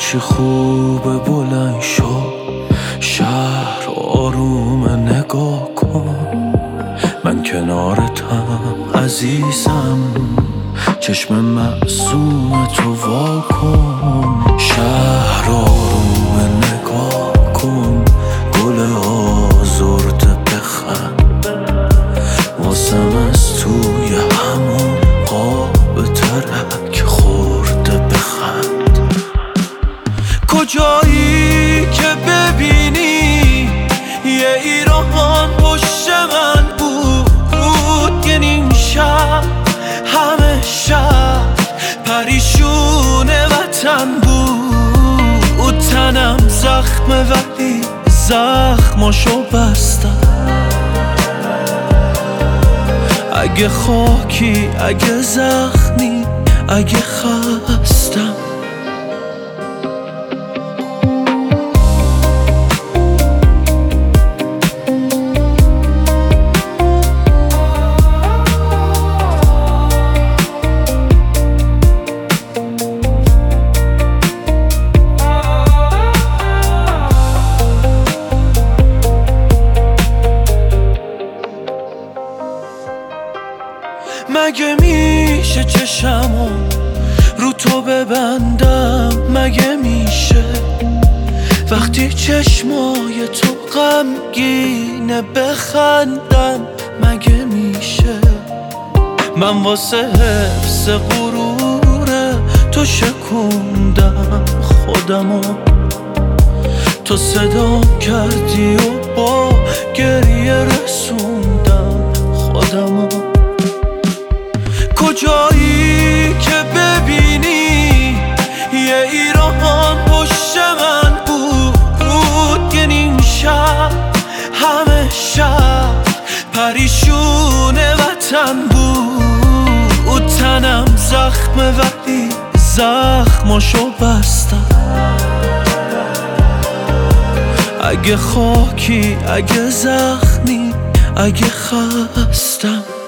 چی خوبه بلند شو، شهر آروم نگاه کن، من کنارتم عزیزم، چشم معصوم تو وا کن. شهر آروم نگاه کن، گل آزرده بخند، واسم از توی همون قاب ترک خورده بخند. کجایی که ببینی یه ایران پشت من بود، یه نیم شب همه شب پریشون وطن بود. تنم زخمه ولی زخماشو بستم، اگه خاکی اگه زخمی اگه خستم. مگه میشه چشمو رو تو ببندم؟ مگه میشه وقتی چشمای تو غمگینه بخندم؟ مگه میشه من واسه حفظ غرور تو شکوندم خودمو، تو صدا کردی و با گریه رسوندم خودمو. کجایی که ببینی یه ایران پشت من بود، یه نیم شب همه شب پریشون وطن بود. تنم زخمه ولی زخماشو بستم، اگه خاکی اگه زخمی اگه خستم.